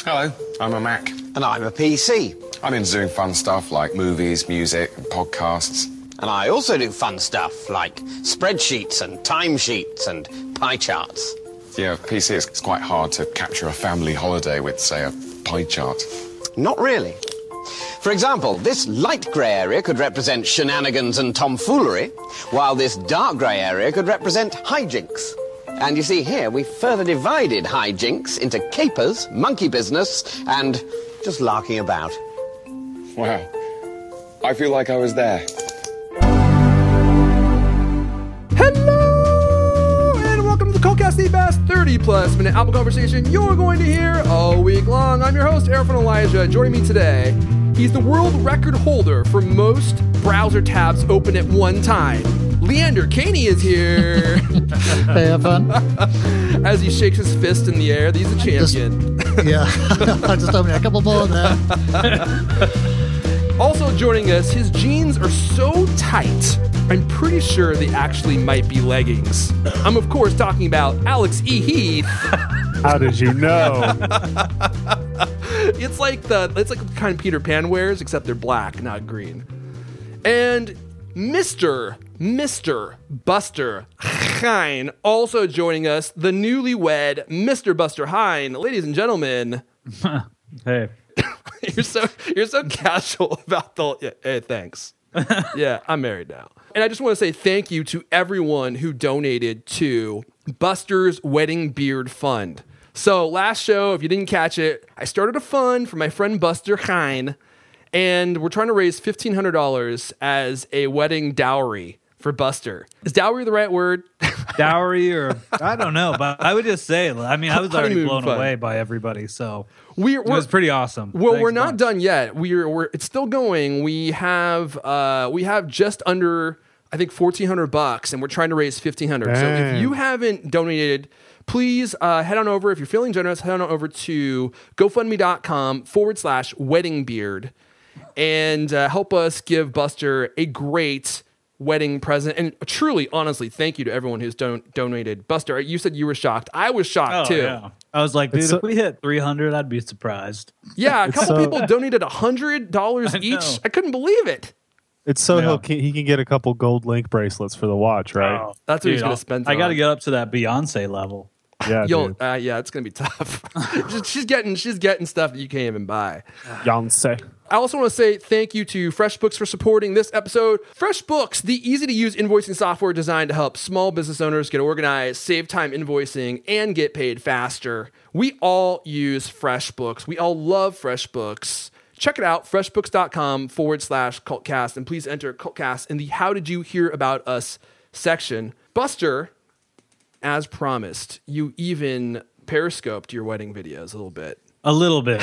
Hello, I'm a Mac. And I'm a PC. I'm into doing fun stuff like movies, music, and podcasts. And I also do fun stuff like spreadsheets and timesheets and pie charts. Yeah, PC, it's quite hard to capture a family holiday with, say, a pie chart. Not really. For example, this light grey area could represent shenanigans and tomfoolery, while this dark grey area could represent hijinks. And you see here, we further divided hijinks into capers, monkey business, and just larking about. Wow. I feel like I was there. Hello, and welcome to the Cultcast, the best 30-plus minute Apple conversation you're going to hear all week long. I'm your host, Erfan Elijah. Joining me today, he's the world record holder for most browser tabs open at one time. Leander Caney is here. Hey, have fun. As he shakes his fist in the air, he's a champion. I just opened a couple more there. Also joining us, his jeans are so tight, I'm pretty sure they actually might be leggings. I'm, of course, talking about Alex E. Heath. How did you know? It's like the kind of Peter Pan wears, except they're black, not green. And Mr. Buster Hine, also joining us, the newlywed Mr. Buster Hine. Ladies and gentlemen. Hey. You're so casual about hey, thanks. Yeah, I'm married now. And I just want to say thank you to everyone who donated to Buster's Wedding Beard Fund. So last show, if you didn't catch it, I started a fund for my friend Buster Hine, and we're trying to raise $1,500 as a wedding dowry for Buster. Is dowry the right word? Dowry, or I don't know, but I would just say, I mean, I was already blown away by everybody, so it was pretty awesome. Well, Thanks, we're not done yet. It's still going. We have just under, I think, $1,400, and we're trying to raise $1,500. So if you haven't donated, please head on over. If you're feeling generous, head on over to GoFundMe.com/weddingbeard and help us give Buster a great wedding present. And truly, honestly, thank you to everyone who's donated. Buster, you said you were shocked. I was shocked too. Yeah. I was like, dude, if we hit 300, I'd be surprised. Yeah, a couple people donated $100 each. I couldn't believe it. It's so he can get a couple gold link bracelets for the watch, right? Oh, that's what he's going to spend. I got to get up to that Beyonce level. Yeah, yeah, it's gonna be tough. she's getting stuff that you can't even buy. Beyonce. I also want to say thank you to FreshBooks for supporting this episode. FreshBooks, the easy-to-use invoicing software designed to help small business owners get organized, save time invoicing, and get paid faster. We all use FreshBooks. We all love FreshBooks. Check it out, freshbooks.com/cultcast, and please enter cultcast in the How Did You Hear About Us section. Buster, as promised, you even periscoped your wedding videos a little bit. A little bit.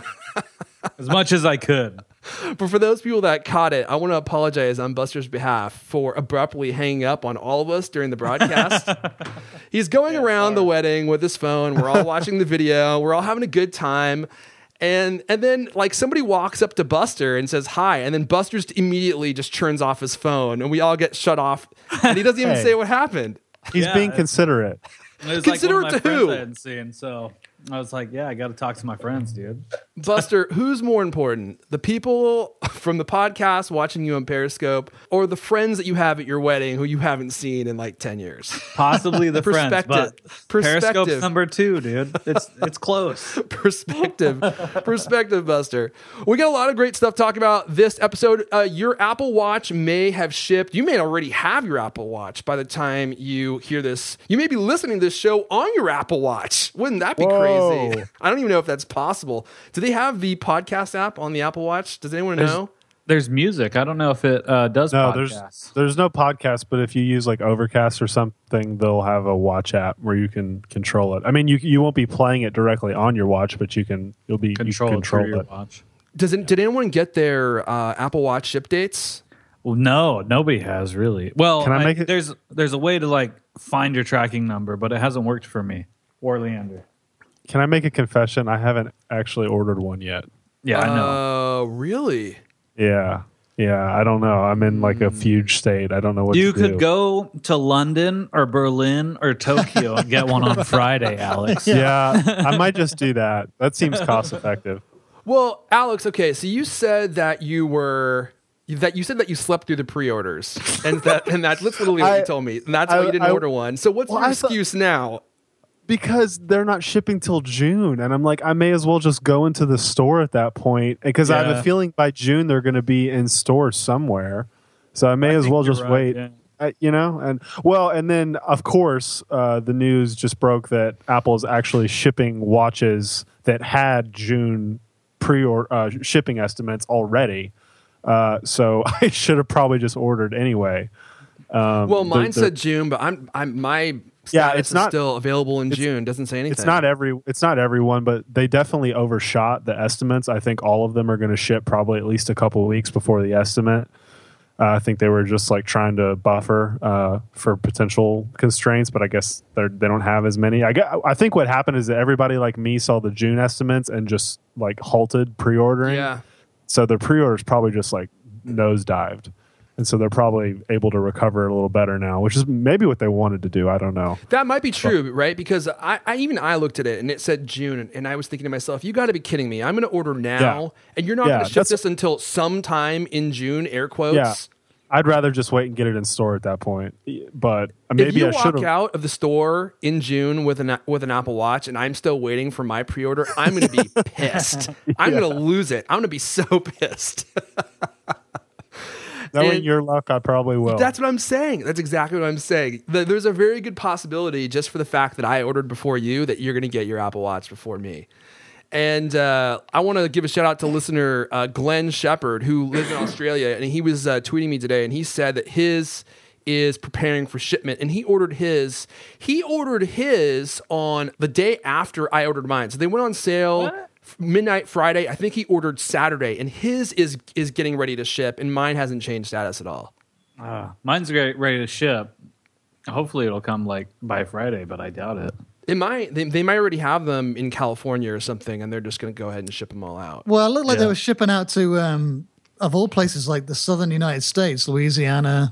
As much as I could. But for those people that caught it, I want to apologize on Buster's behalf for abruptly hanging up on all of us during the broadcast. He's going around the wedding with his phone. We're all watching the video. We're all having a good time. And then like somebody walks up to Buster and says hi, and then Buster immediately just turns off his phone, and we all get shut off, and he doesn't even say what happened. He's being considerate. It was considerate like one of to my who? friends I hadn't seen, so I was like, yeah, I got to talk to my friends, dude. Buster, who's more important? The people from the podcast watching you on Periscope, or the friends that you have at your wedding who you haven't seen in like 10 years? Possibly the friends, but Perspective. Periscope's number 2, dude. It's close. Perspective, Buster. We got a lot of great stuff to talk about this episode. Your Apple Watch may have shipped. You may already have your Apple Watch by the time you hear this. You may be listening to this show on your Apple Watch. Wouldn't that be crazy? I don't even know if that's possible. Do they have the podcast app on the Apple Watch? Does anyone know? There's music. I don't know if it does podcasts. There's no podcast, but if you use like Overcast or something, they'll have a watch app where you can control it. I mean, you won't be playing it directly on your watch, but you can control your it. watch. Did anyone get their Apple Watch ship dates? Well, no, nobody has really. Well, Can I make it? There's a way to like find your tracking number, but it hasn't worked for me or Leander. Can I make a confession? I haven't actually ordered one yet. Yeah, I know. Oh, really? Yeah. Yeah, I don't know. I'm in like a fugue state. I don't know what to do. You could go to London or Berlin or Tokyo and get one on Friday, Alex. Yeah, I might just do that. That seems cost effective. Well, Alex, okay, so you said that you slept through the pre-orders, and that's literally what you told me. And that's why you didn't order one. So what's your excuse now? Because they're not shipping till June, and I'm like, I may as well just go into the store at that point, because I have a feeling by June they're going to be in stores somewhere. So I may as well just wait. Yeah. And then of course the news just broke that Apple is actually shipping watches that had June pre-order shipping estimates already. So I should have probably just ordered anyway. Well, mine said June, but my status is still available in June. Doesn't say anything. It's not everyone, but they definitely overshot the estimates. I think all of them are going to ship probably at least a couple of weeks before the estimate. I think they were just like trying to buffer for potential constraints, but I guess they don't have as many. I think what happened is that everybody like me saw the June estimates and just like halted pre-ordering. Yeah. So the pre-orders probably just like nosedived. And so they're probably able to recover it a little better now, which is maybe what they wanted to do. I don't know. That might be true, right? Because I looked at it and it said June, and I was thinking to myself, you got to be kidding me. I'm going to order now, and you're not going to ship this until sometime in June, air quotes. Yeah. I'd rather just wait and get it in store at that point. But maybe I should have. If you walk out of the store in June with an Apple Watch and I'm still waiting for my pre-order, I'm going to be pissed. I'm going to lose it. I'm going to be so pissed. Knowing your luck, I probably will. That's what I'm saying. That's exactly what I'm saying. There's a very good possibility, just for the fact that I ordered before you, that you're going to get your Apple Watch before me. And I want to give a shout out to listener Glenn Shepard, who lives in Australia, and he was tweeting me today, and he said that his is preparing for shipment, and he ordered his on the day after I ordered mine. So they went on sale midnight Friday. I think he ordered Saturday, and his is getting ready to ship, and mine hasn't changed status at all. Mine's ready to ship. Hopefully it'll come like by Friday, but I doubt it. It might. They might already have them in California or something, and they're just going to go ahead and ship them all out. Well, it looked like they were shipping out to, of all places, like the southern United States, Louisiana,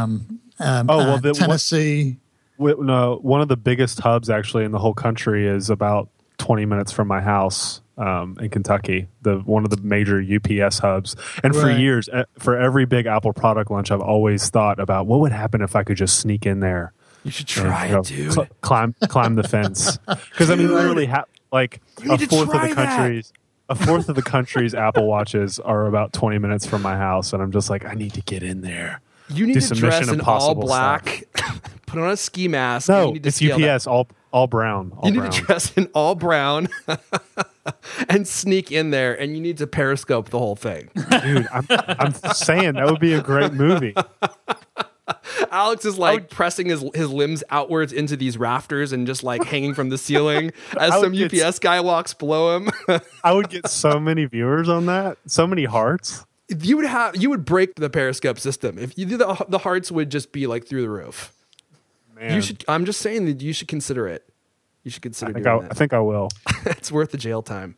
Tennessee. One of the biggest hubs actually in the whole country is about 20 minutes from my house in Kentucky, one of the major UPS hubs. And for years, for every big Apple product launch, I've always thought about what would happen if I could just sneak in there. You should try it, dude. Climb the fence. Because I mean, literally, a fourth of the country's Apple Watches are about 20 minutes from my house, and I'm just like, I need to get in there. You need to dress in all black, put on a ski mask. No, it's UPS, all brown. You need to dress in all brown and sneak in there, and you need to Periscope the whole thing. Dude, I'm saying that would be a great movie. Alex is pressing his limbs outwards into these rafters and just like hanging from the ceiling as some UPS guy walks below him. I would get so many viewers on that, so many hearts. You would break the Periscope system if you did. The hearts would just be like through the roof. Man. I'm just saying that you should consider it. You should consider doing that. I think I will. It's worth the jail time.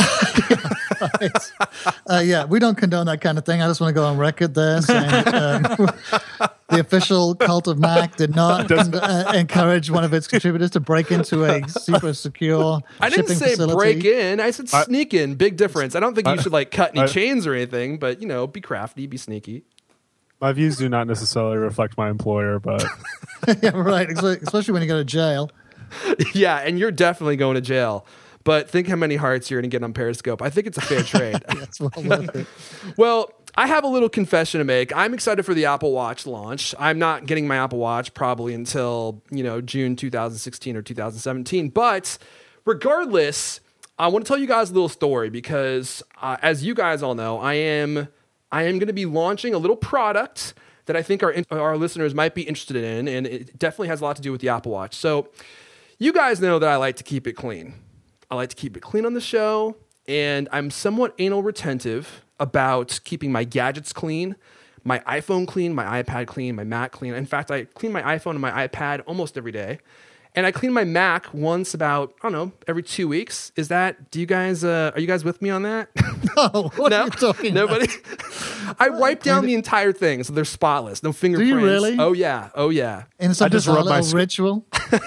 We don't condone that kind of thing. I just want to go on record there saying the official Cult of Mac did not encourage one of its contributors to break into a super secure I didn't say facility. Break in. I said sneak in. Big difference. I don't think you should cut any chains or anything, but be crafty, be sneaky. My views do not necessarily reflect my employer, but yeah, right. Especially when you go to jail. Yeah, and you're definitely going to jail. But think how many hearts you're going to get on Periscope. I think it's a fair trade. That's well worth it. Well, I have a little confession to make. I'm excited for the Apple Watch launch. I'm not getting my Apple Watch probably until, June 2016 or 2017. But regardless, I want to tell you guys a little story because as you guys all know, I am going to be launching a little product that I think our listeners might be interested in, and it definitely has a lot to do with the Apple Watch. So you guys know that I like to keep it clean. I like to keep it clean on the show, and I'm somewhat anal retentive about keeping my gadgets clean, my iPhone clean, my iPad clean, my Mac clean. In fact, I clean my iPhone and my iPad almost every day. And I clean my Mac once about, I don't know, every 2 weeks. Are you guys with me on that? No, what are you talking Nobody? about? I wipe down the entire thing so they're spotless, no fingerprints. Do you really? Oh yeah. In some bizarre little ritual?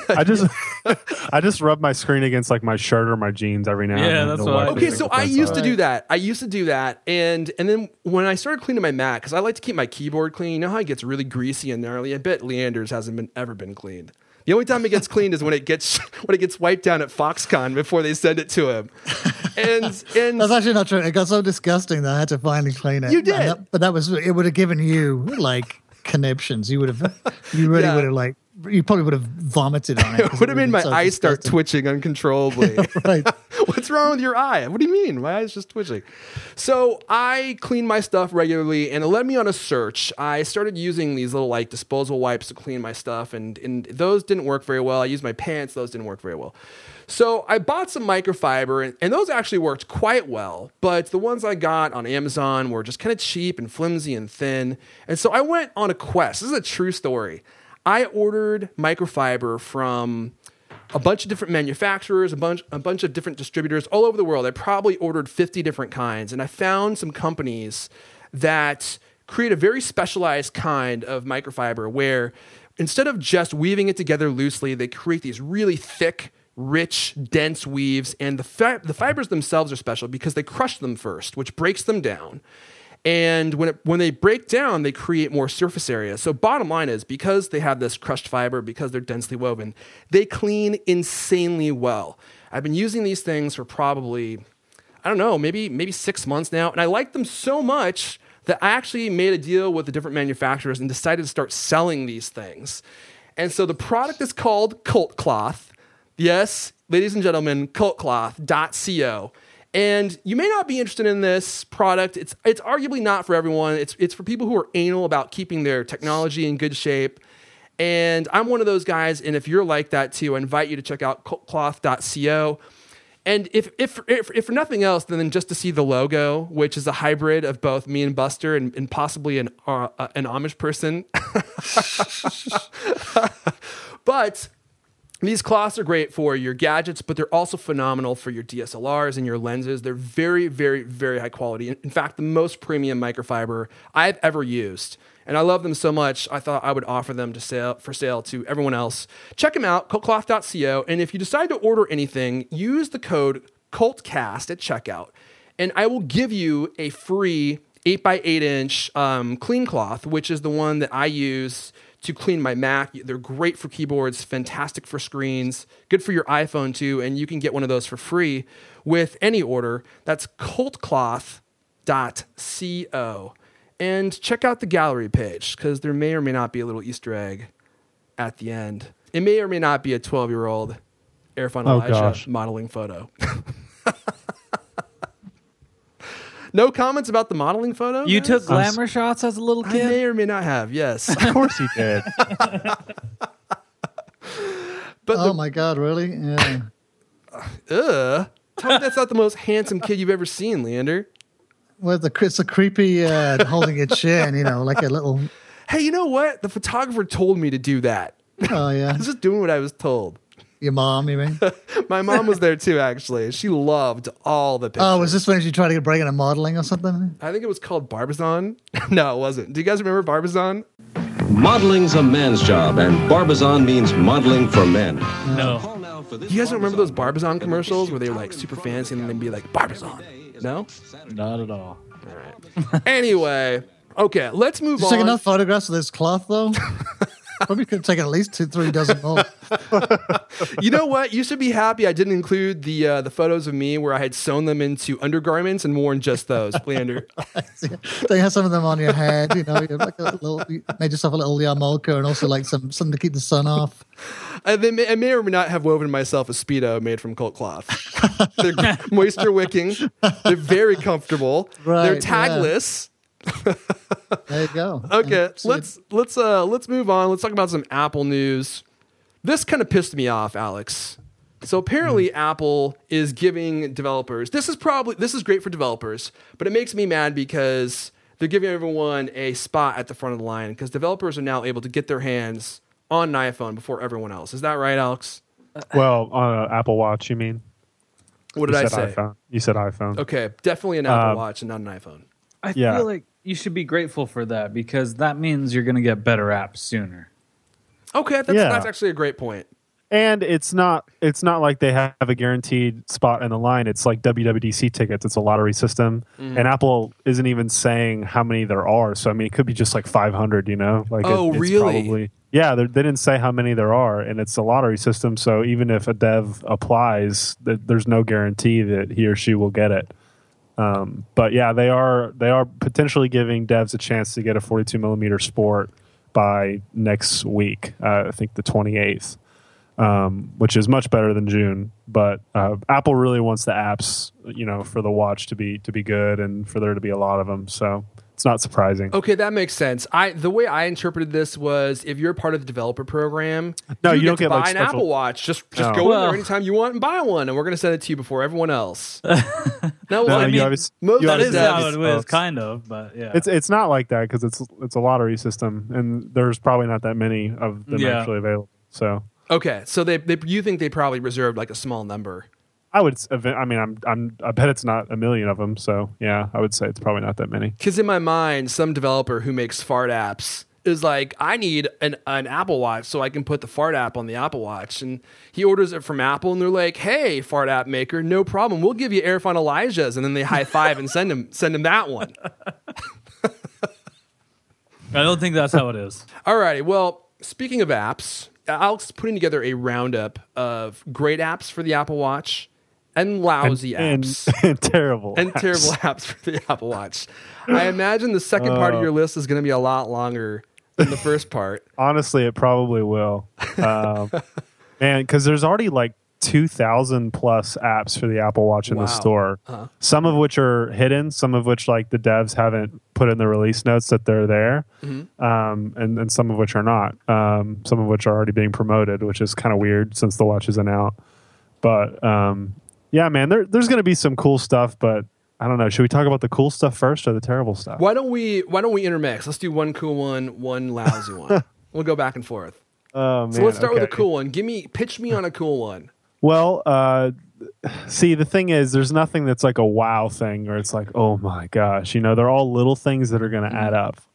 I just rub my screen against like my shirt or my jeans every now and then. Yeah, that's what I do. Okay, so I used to do that. And then when I started cleaning my Mac, because I like to keep my keyboard clean, you know how it gets really greasy and gnarly? I bet Leander's hasn't ever been cleaned. The only time it gets cleaned is when it gets wiped down at Foxconn before they send it to him. And that's actually not true. It got so disgusting that I had to finally clean it. You did, it would have given you like conniptions. You would have like. You probably would have vomited on it. It would have made my eyes start twitching uncontrollably. Right. What's wrong with your eye? What do you mean? My eye's just twitching. So I clean my stuff regularly, and it led me on a search. I started using these little like disposable wipes to clean my stuff, and those didn't work very well. I used my pants; those didn't work very well. So I bought some microfiber, and those actually worked quite well. But the ones I got on Amazon were just kind of cheap and flimsy and thin. And so I went on a quest. This is a true story. I ordered microfiber from a bunch of different manufacturers, a bunch of different distributors all over the world. I probably ordered 50 different kinds, and I found some companies that create a very specialized kind of microfiber where instead of just weaving it together loosely, they create these really thick, rich, dense weaves, and the fibers themselves are special because they crush them first, which breaks them down. And when they break down, they create more surface area. So bottom line is, because they have this crushed fiber, because they're densely woven, they clean insanely well. I've been using these things for probably, I don't know, maybe 6 months now. And I like them so much that I actually made a deal with the different manufacturers and decided to start selling these things. And so the product is called Cult Cloth. Yes, ladies and gentlemen, cultcloth.co. And you may not be interested in this product. It's arguably not for everyone. It's for people who are anal about keeping their technology in good shape. And I'm one of those guys. And if you're like that too, I invite you to check out cultcloth.co. And if for nothing else, then just to see the logo, which is a hybrid of both me and Buster and possibly an Amish person. But these cloths are great for your gadgets, but they're also phenomenal for your DSLRs and your lenses. They're very, very, very high quality. In fact, the most premium microfiber I've ever used. And I love them so much, I thought I would offer them for sale to everyone else. Check them out, cultcloth.co. And if you decide to order anything, use the code CULTCAST at checkout. And I will give you a free 8x8 inch clean cloth, which is the one that I use to clean my Mac. They're great for keyboards, fantastic for screens, good for your iPhone too, and you can get one of those for free with any order. That's cultcloth.co. And check out the gallery page, because there may or may not be a little Easter egg at the end. It may or may not be a 12-year-old Erfan Elijah modeling photo. No comments about the modeling photo? You took glamour shots as a little kid? I may or may not have, yes. Of course he did. But my God, really? Yeah. Tell me that's not the most handsome kid you've ever seen, Leander. Well, it's a creepy holding a chin, like a little... Hey, you know what? The photographer told me to do that. Oh, yeah. I was just doing what I was told. Your mom, you mean? My mom was there too, actually. She loved all the pictures. Oh, was this when she tried to break into modeling or something? I think it was called Barbizon. No, it wasn't. Do you guys remember Barbizon? Modeling's a man's job, and Barbizon means modeling for men. No. You guys don't remember those Barbizon commercials where they were like super fancy and then they'd be like, Barbizon? No? Not at all. All right. Anyway, okay, let's move on. Did you take enough photographs of this cloth, though? Probably could have taken at least 2-3 dozen more. You know what? You should be happy I didn't include the photos of me where I had sewn them into undergarments and worn just those, Leander. They have some of them on your head, you like you made yourself a little yarmulke and also like something to keep the sun off. I may or may not have woven myself a Speedo made from Cult Cloth. They're moisture wicking. They're very comfortable. Right, they're tagless. Yeah. There you go. Okay, let's move on. Let's talk about some Apple news. This kind of pissed me off, Alex. So apparently Apple is giving developers, this is great for developers, but it makes me mad because they're giving everyone a spot at the front of the line, because developers are now able to get their hands on an iPhone before everyone else. Is that right, Alex? Well, on an Apple Watch, you mean? What did I say? iPhone. You said iPhone. Okay, definitely an Apple Watch and not an iPhone. I feel like you should be grateful for that because that means you're going to get better apps sooner. Okay, that's actually a great point. And it's not like they have a guaranteed spot in the line. It's like WWDC tickets. It's a lottery system, and Apple isn't even saying how many there are. So I mean, it could be just like 500. You know, like it's really? Probably, yeah, they didn't say how many there are, and it's a lottery system. So even if a dev applies, there's no guarantee that he or she will get it. But yeah, they are potentially giving devs a chance to get a 42 millimeter Sport by next week. I think the 28th. Which is much better than June, but Apple really wants the apps, for the watch to be good and for there to be a lot of them. So it's not surprising. Okay, that makes sense. The way I interpreted this was if you're part of the developer program, you don't get buy like an Apple Watch. Just go in there anytime you want and buy one, and we're going to send it to you before everyone else. That is how it is, kind of, but yeah, it's not like that because it's a lottery system, and there's probably not that many of them actually available. So. Okay, so you think they probably reserved like a small number? I bet it's not a million of them. So yeah, I would say it's probably not that many. Because in my mind, some developer who makes fart apps is like, I need an Apple Watch so I can put the fart app on the Apple Watch, and he orders it from Apple, and they're like, "Hey, fart app maker, no problem. We'll give you Airfon Elijah's," and then they high five and send him that one. I don't think that's how it is. All righty. Well, speaking of apps. Alex is putting together a roundup of great apps for the Apple Watch and lousy apps. And terrible apps for the Apple Watch. I imagine the second part of your list is going to be a lot longer than the first part. Honestly, it probably will. And because there's already like 2,000 plus apps for the Apple Watch in the store. Uh-huh. Some of which are hidden, some of which like the devs haven't put in the release notes that they're there, and some of which are not. Some of which are already being promoted, which is kind of weird since the watch isn't out. But yeah, man, there's going to be some cool stuff, but I don't know. Should we talk about the cool stuff first or the terrible stuff? Why don't we intermix? Let's do one cool one, one lousy one. We'll go back and forth. Oh, man. So let's start with a cool one. Pitch me on a cool one. Well, see, the thing is, there's nothing that's like a wow thing or it's like, oh my gosh, they're all little things that are going to add up.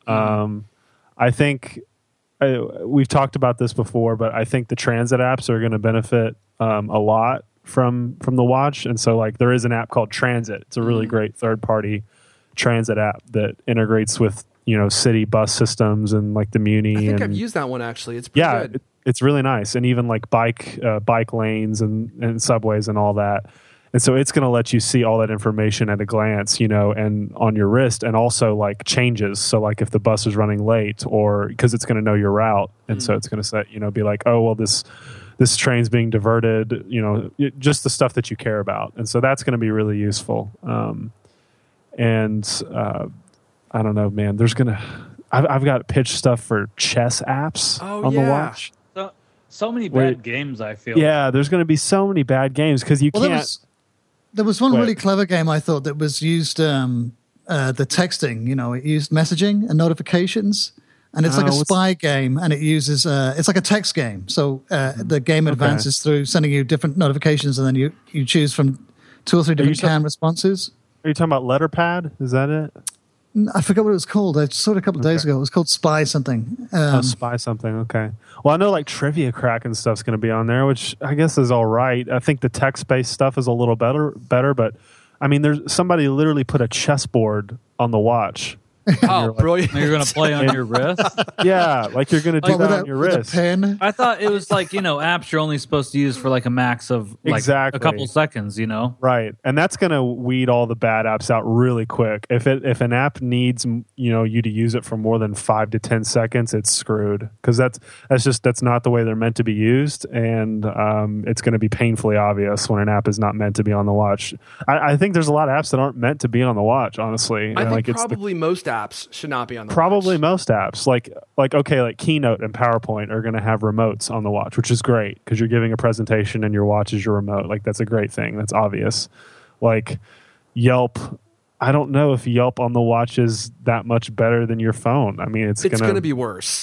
I think we've talked about this before, but I think the transit apps are going to benefit a lot from the watch. And so like there is an app called Transit. It's a really great third-party transit app that integrates with, city bus systems and like the Muni. I think I've used that one actually. It's pretty good. It's really nice, and even like bike lanes and subways and all that. And so it's going to let you see all that information at a glance, and on your wrist, and also like changes. So like if the bus is running late, or because it's going to know your route, and so it's going to set, be like, oh well, this train's being diverted, just the stuff that you care about. And so that's going to be really useful. I don't know, man. I've got pitch stuff for chess apps on the watch. So many bad games, I feel. Yeah, there's going to be so many bad games because you can't. There was one really clever game I thought that was used the texting. It used messaging and notifications, and it's like a spy game, and it uses it's like a text game. So the game advances through sending you different notifications, and then you choose from 2 or 3 different canned responses. Are you talking about Letterpad? Is that it? I forgot what it was called. I saw it a couple of days ago. It was called Spy something. Spy something. Okay. Well, I know like Trivia Crack and stuff's going to be on there, which I guess is all right. I think the text-based stuff is a little better. But I mean, there's somebody literally put a chessboard on the watch. Oh, brilliant! You're going to play on your wrist? Yeah, like you're going to do that on your wrist. A pen? I thought it was like, apps you're only supposed to use for like a max of like a couple seconds, Right. And that's going to weed all the bad apps out really quick. If an app needs, you to use it for more than 5 to 10 seconds, it's screwed. Because that's not the way they're meant to be used. And it's going to be painfully obvious when an app is not meant to be on the watch. I think there's a lot of apps that aren't meant to be on the watch, honestly. I think probably most apps should not be on the probably watch. Most apps like Keynote and PowerPoint are going to have remotes on the watch, which is great because you're giving a presentation and your watch is your remote. Like that's a great thing. That's obvious. Like Yelp, I don't know if Yelp on the watch is that much better than your phone. I mean, it's going to be worse.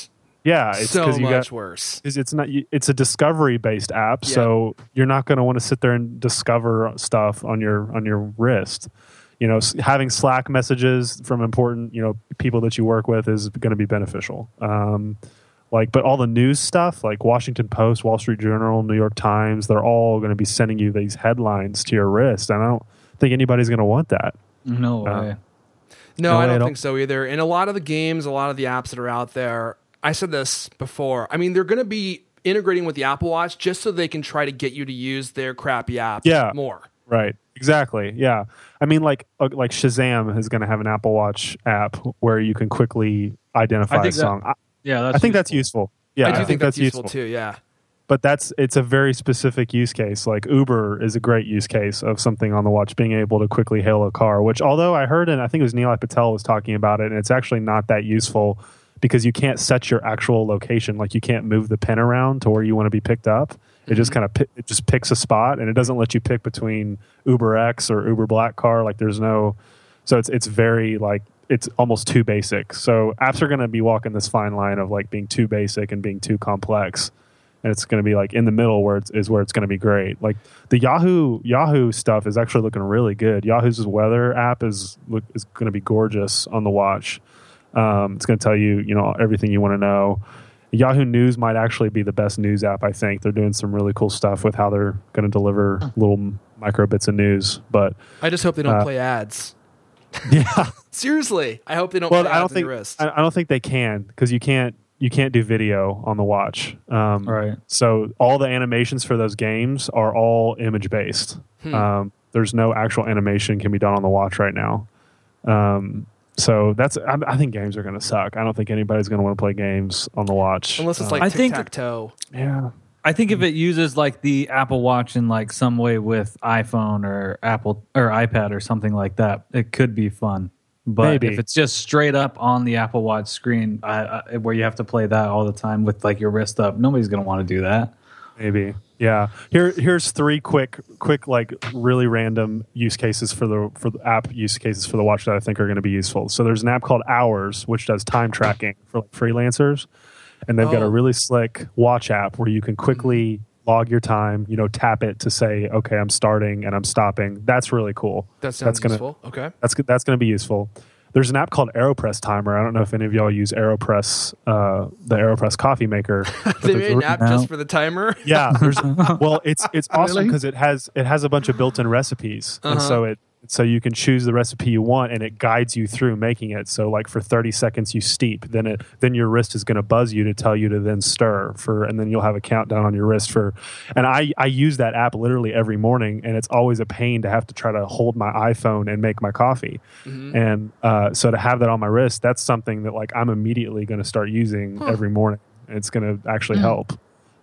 Yeah, it's so much worse. It's not. It's a discovery-based app, so you're not going to want to sit there and discover stuff on your wrist. You know, having Slack messages from important people that you work with is going to be beneficial. But all the news stuff, like Washington Post, Wall Street Journal, New York Times, they're all going to be sending you these headlines to your wrist, and I don't think anybody's going to want that. No way. No, I don't think so either. And a lot of the games, a lot of the apps that are out there, I said this before. I mean, they're going to be integrating with the Apple Watch just so they can try to get you to use their crappy app more. Right. Exactly. Yeah. I mean, like Shazam is going to have an Apple Watch app where you can quickly identify a song. I think that's useful. Yeah, I think that's useful too. Yeah. But it's a very specific use case. Like Uber is a great use case of something on the watch, being able to quickly hail a car, which although I heard, and I think it was Nilay Patel was talking about it, and it's actually not that useful because you can't set your actual location. Like you can't move the pin around to where you want to be picked up. It just kind of it just picks a spot, and it doesn't let you pick between Uber X or Uber Black Car. Like there's no, so it's very like it's almost too basic. So apps are going to be walking this fine line of like being too basic and being too complex, and it's going to be like in the middle where it's going to be great. Like the Yahoo stuff is actually looking really good. Yahoo's weather app is going to be gorgeous on the watch. It's going to tell you everything you want to know. Yahoo News might actually be the best news app, I think. They're doing some really cool stuff with how they're going to deliver little micro bits of news. But I just hope they don't play ads. Yeah. Seriously. I hope they don't play ads on your wrist. I don't think they can because you can't do video on the watch. Right. So all the animations for those games are all image-based. There's no actual animation can be done on the watch right now. So I think games are going to suck. I don't think anybody's going to want to play games on the watch. Unless it's like tic-tac-toe. Yeah. I think if it uses like the Apple Watch in like some way with iPhone or Apple or iPad or something like that, it could be fun. But Maybe. If it's just straight up on the Apple Watch screen where you have to play that all the time with like your wrist up, nobody's going to want to do that. Maybe. Yeah. Here's three quick like really random use cases for the app use cases for the watch that I think are going to be useful. So there's an app called Hours which does time tracking for like freelancers, and they've got a really slick watch app where you can quickly log your time, tap it to say, okay, I'm starting and I'm stopping. That's really cool. That sounds useful. Okay. That's going to be useful. There's an app called AeroPress Timer. I don't know if any of y'all use AeroPress, the AeroPress coffee maker. They made an app just for the timer? Yeah. It's awesome because it has a bunch of built-in recipes. And so you can choose the recipe you want and it guides you through making it. So like for 30 seconds you steep, then your wrist is going to buzz you to tell you to then stir and then you'll have a countdown on your wrist and I use that app literally every morning, and it's always a pain to have to try to hold my iPhone and make my coffee. And so to have that on my wrist, that's something that like I'm immediately going to start using every morning. And it's going to actually help.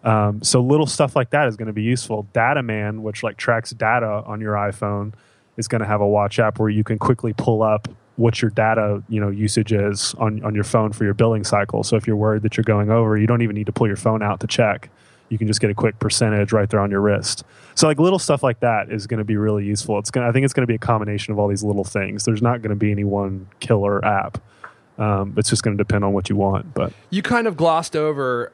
So little stuff like that is going to be useful. DataMan, which like tracks data on your iPhone, is going to have a watch app where you can quickly pull up what your data usage is on your phone for your billing cycle. So if you're worried that you're going over, you don't even need to pull your phone out to check. You can just get a quick percentage right there on your wrist. So like little stuff like that is going to be really useful. I think it's going to be a combination of all these little things. There's not going to be any one killer app. It's just going to depend on what you want. But you kind of glossed over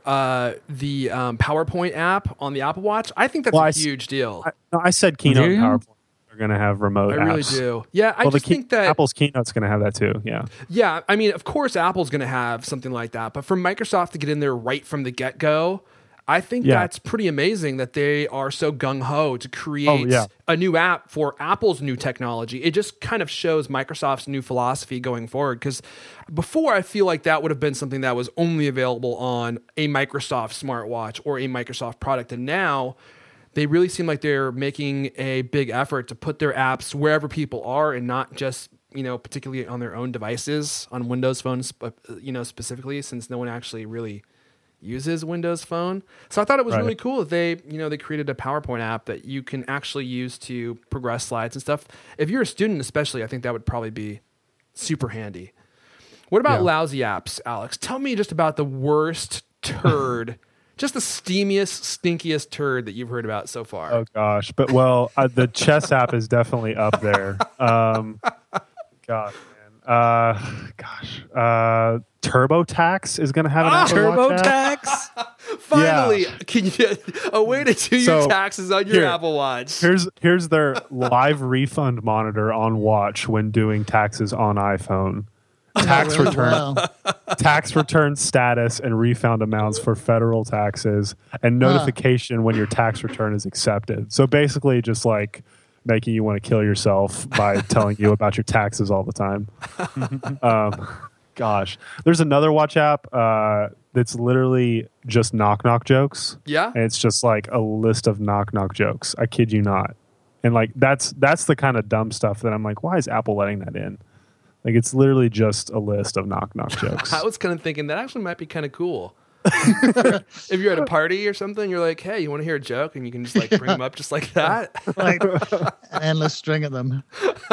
the PowerPoint app on the Apple Watch. I think that's a huge deal. I said Keynote and PowerPoint are going to have remote apps. I really do. Yeah, I just think that Apple's Keynote's going to have that too. Yeah. Yeah, I mean, of course, Apple's going to have something like that. But for Microsoft to get in there right from the get-go, I think that's pretty amazing that they are so gung-ho to create a new app for Apple's new technology. It just kind of shows Microsoft's new philosophy going forward. Because before, I feel like that would have been something that was only available on a Microsoft smartwatch or a Microsoft product. And now they really seem like they're making a big effort to put their apps wherever people are and not just, particularly on their own devices, on Windows phones, specifically, since no one actually really uses Windows Phone. So I thought it was really cool that they created a PowerPoint app that you can actually use to progress slides and stuff. If you're a student especially, I think that would probably be super handy. What about lousy apps, Alex? Tell me just about the worst turd, just the steamiest, stinkiest turd that you've heard about so far. Oh gosh. But the chess app is definitely up there. God, man. TurboTax is going to have an Apple Watch app. TurboTax. Finally, can you get a way to do your taxes on your Apple Watch? Here's their live refund monitor on Watch when doing taxes on iPhone. Tax return status and refund amounts for federal taxes, and notification when your tax return is accepted. So basically, just like making you want to kill yourself by telling you about your taxes all the time. Gosh, there's another watch app that's literally just knock knock jokes. Yeah, and it's just like a list of knock knock jokes. I kid you not. And like that's the kind of dumb stuff that I'm like, why is Apple letting that in? Like it's literally just a list of knock knock jokes. I was kind of thinking that actually might be kind of cool. If you're at a party or something, you're like, hey, you want to hear a joke? And you can just like bring them up just like that. Like an endless string of them.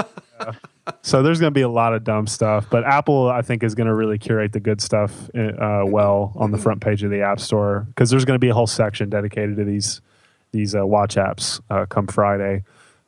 So there's going to be a lot of dumb stuff, but Apple, I think, is going to really curate the good stuff well on the front page of the App Store, because there's going to be a whole section dedicated to these watch apps come Friday.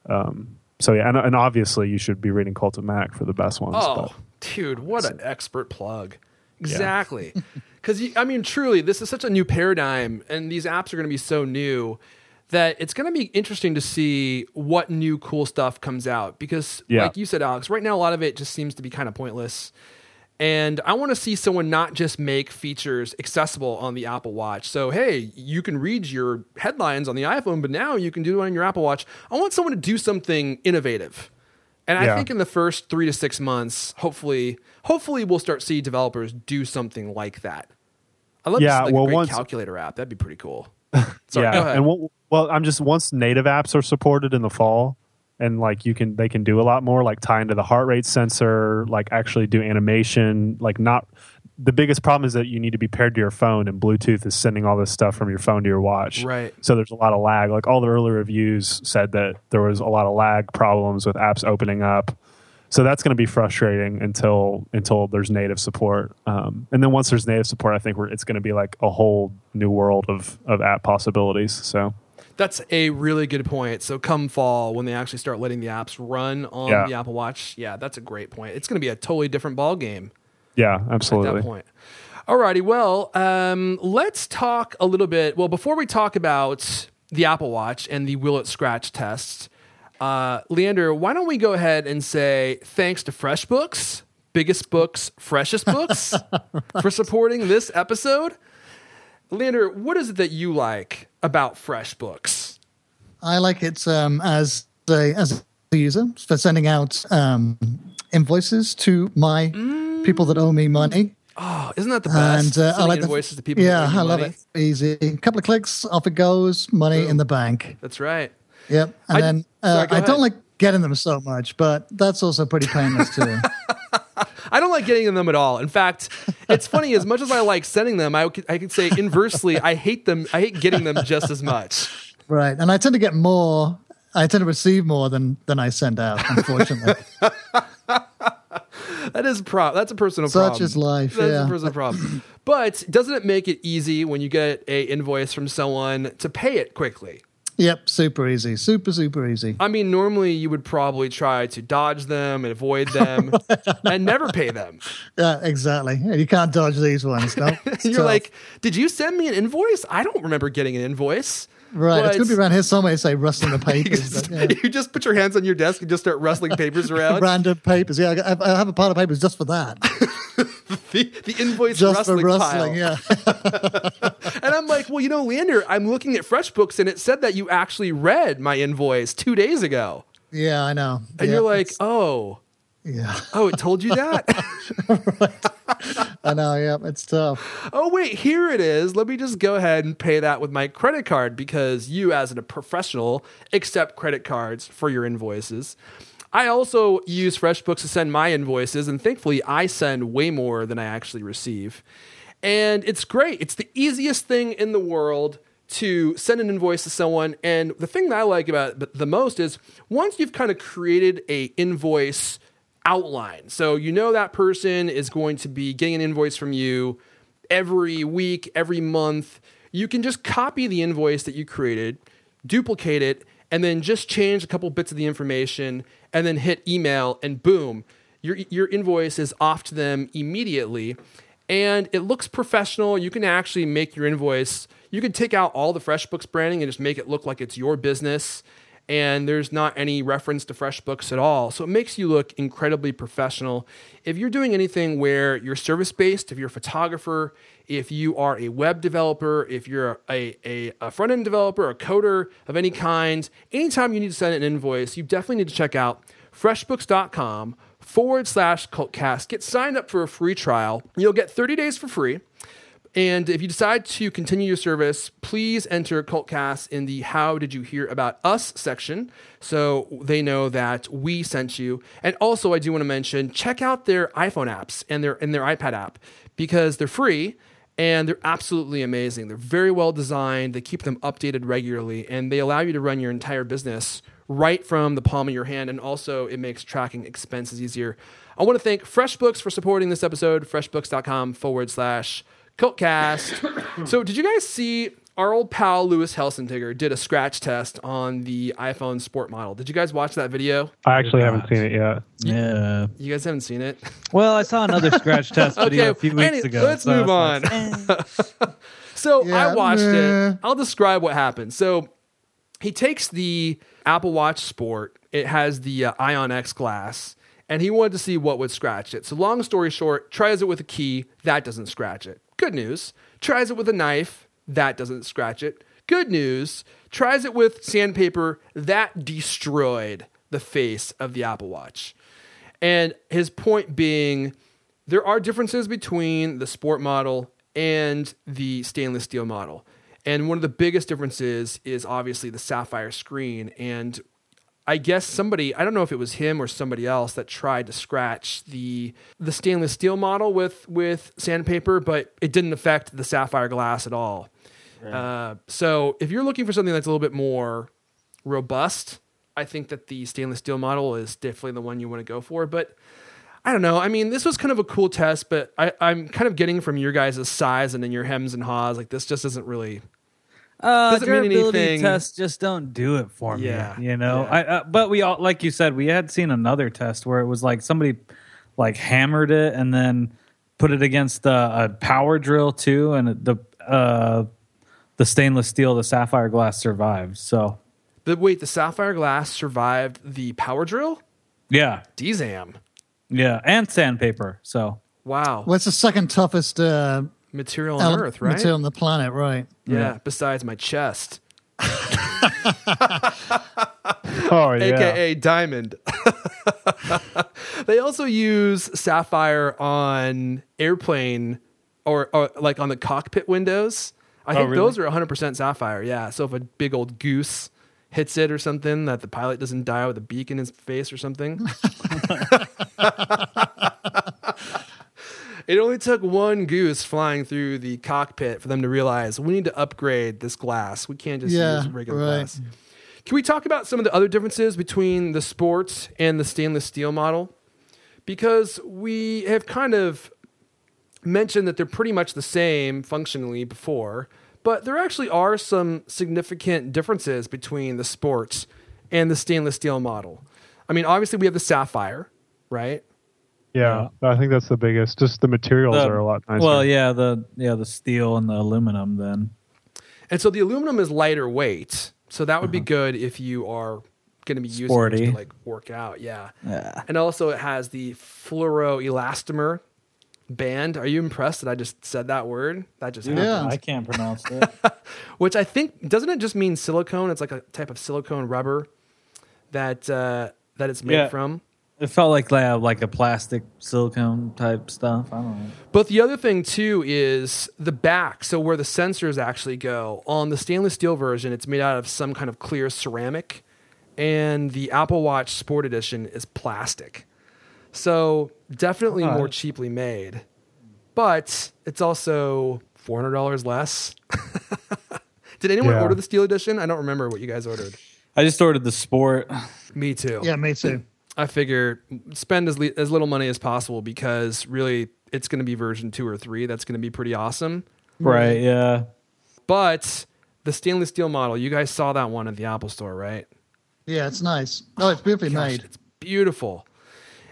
So yeah, and obviously you should be reading Cult of Mac for the best ones. Oh, dude, what an expert plug! Exactly, because I mean, truly, this is such a new paradigm, and these apps are going to be so new that it's going to be interesting to see what new cool stuff comes out. Because, like you said, Alex, right now a lot of it just seems to be kind of pointless. And I want to see someone not just make features accessible on the Apple Watch. So, hey, you can read your headlines on the iPhone, but now you can do it on your Apple Watch. I want someone to do something innovative. And I think in the first 3 to 6 months, hopefully we'll start seeing developers do something like that. I love this like a great calculator app. That'd be pretty cool. Sorry, go ahead. And once native apps are supported in the fall, and like they can do a lot more, like tie into the heart rate sensor, like actually do animation. Like not the biggest problem is that you need to be paired to your phone, and Bluetooth is sending all this stuff from your phone to your watch. Right. So there's a lot of lag. Like all the early reviews said that there was a lot of lag problems with apps opening up. So that's going to be frustrating until there's native support. And then once there's native support, I think it's going to be like a whole new world of app possibilities. So that's a really good point. So come fall, when they actually start letting the apps run on the Apple Watch, that's a great point. It's going to be a totally different ball game. Yeah, absolutely. At that point. Alrighty, well, let's talk a little bit. Well, before we talk about the Apple Watch and the Will It Scratch test, Leander, why don't we go ahead and say thanks to FreshBooks, biggest books, freshest books, for supporting this episode. Leander, what is it that you like about FreshBooks? I like it as a user for sending out invoices to my people that owe me money. Oh, isn't that the best? And I like invoices to people. Yeah, I love it. Easy. A couple of clicks, off it goes. Money in the bank. That's right. Yep. And I don't like getting them so much, but that's also pretty painless too. I don't like getting them at all. In fact, it's funny, as much as I like sending them, I could say inversely, I hate them. I hate getting them just as much. Right. And I tend to get more. I tend to receive more than I send out, unfortunately. That's a personal problem. Such is life. That's a personal problem. But doesn't it make it easy when you get a invoice from someone to pay it quickly? Yep, super easy. Super easy. I mean, normally you would probably try to dodge them and avoid them and never pay them. Yeah, exactly. You can't dodge these ones, no? You're like, did you send me an invoice? I don't remember getting an invoice. Right, it's going to be around here somewhere, say, rustling the papers. You just put your hands on your desk and just start rustling papers around. Random papers. Yeah, I have a pile of papers just for that. the invoice just rustling for rustling, pile. Yeah. And I'm like, well, Leander, I'm looking at FreshBooks and it said that you actually read my invoice 2 days ago. Yeah, I know. And you're like, oh. Yeah. Oh, it told you that? Right. I know, yeah, it's tough. Oh, wait, here it is. Let me just go ahead and pay that with my credit card, because you, as a professional, accept credit cards for your invoices. I also use FreshBooks to send my invoices, and thankfully I send way more than I actually receive. And it's great. It's the easiest thing in the world to send an invoice to someone. And the thing that I like about it the most is once you've kind of created a invoice outline, so that person is going to be getting an invoice from you every week, every month, you can just copy the invoice that you created, duplicate it, and then just change a couple bits of the information, and then hit email, and boom, your invoice is off to them immediately, and it looks professional. You can actually make your invoice. You can take out all the FreshBooks branding and just make it look like it's your business, and there's not any reference to FreshBooks at all. So it makes you look incredibly professional. If you're doing anything where you're service-based, if you're a photographer, if you are a web developer, if you're a front-end developer, a coder of any kind, anytime you need to send an invoice, you definitely need to check out freshbooks.com/cultcast. Get signed up for a free trial. You'll get 30 days for free. And if you decide to continue your service, please enter Cultcast in the How Did You Hear About Us section so they know that we sent you. And also, I do want to mention, check out their iPhone apps and their iPad app because they're free and they're absolutely amazing. They're very well designed. They keep them updated regularly, and they allow you to run your entire business right from the palm of your hand. And also, it makes tracking expenses easier. I want to thank FreshBooks for supporting this episode, freshbooks.com/Cultcast. So did you guys see our old pal Louis Helsentigger did a scratch test on the iPhone Sport model? Did you guys watch that video? I actually haven't seen it yet. Yeah. You guys haven't seen it? Well, I saw another scratch test video a few weeks ago. Let's move on. So I watched it. I'll describe what happened. So he takes the Apple Watch Sport. It has the Ion X glass, and he wanted to see what would scratch it. So long story short, tries it with a key. That doesn't scratch it. Good news. Tries it with a knife. That doesn't scratch it. Good news. Tries it with sandpaper. That destroyed the face of the Apple Watch. And his point being, there are differences between the Sport model and the stainless steel model. And one of the biggest differences is obviously the sapphire screen. And I guess somebody, I don't know if it was him or somebody else that tried to scratch the stainless steel model with sandpaper, but it didn't affect the sapphire glass at all. Right. So if you're looking for something that's a little bit more robust, I think that the stainless steel model is definitely the one you want to go for. But I don't know. I mean, this was kind of a cool test, but I'm kind of getting from your guys' size and in your hems and haws, like this just isn't really... durability tests just don't do it for me. You know, yeah. But we all, like you said, we had seen another test where it was like somebody like hammered it and then put it against a power drill too, and the stainless steel, the sapphire glass survived. So, but wait, the sapphire glass survived the power drill? Yeah, DZAM. Yeah, and sandpaper. So, wow. What's the second toughest material on Earth, right? Material on the planet, right? Yeah, besides my chest. Oh, yeah. AKA diamond. They also use sapphire on airplane or like on the cockpit windows. I think those are 100% sapphire, yeah. So if a big old goose hits it or something, that the pilot doesn't die with a beak in his face or something. It only took one goose flying through the cockpit for them to realize we need to upgrade this glass. We can't just use regular glass. Can we talk about some of the other differences between the Sport and the stainless steel model? Because we have kind of mentioned that they're pretty much the same functionally before, but there actually are some significant differences between the Sport and the stainless steel model. I mean, obviously we have the sapphire, right? Yeah, I think that's the biggest. Just the materials are a lot nicer. Well, the steel and the aluminum then. And so the aluminum is lighter weight, so that would be good if you are going to be using it to like work out. Yeah. And also it has the fluoroelastomer band. Are you impressed that I just said that word? That just happened. I can't pronounce it. Which I think, doesn't it just mean silicone? It's like a type of silicone rubber that it's made from. It felt like a plastic silicone type stuff. I don't know. But the other thing too is the back. So where the sensors actually go on the stainless steel version, it's made out of some kind of clear ceramic, and the Apple Watch Sport Edition is plastic. So definitely more cheaply made, but it's also $400 less. Did anyone order the Steel Edition? I don't remember what you guys ordered. I just ordered the Sport. Me too. Yeah, me too. I figure spend as little money as possible because really it's going to be version 2 or 3. That's going to be pretty awesome. Right, yeah. But the stainless steel model, you guys saw that one at the Apple Store, right? Yeah, it's nice. Oh, it's beautifully made. It's beautiful.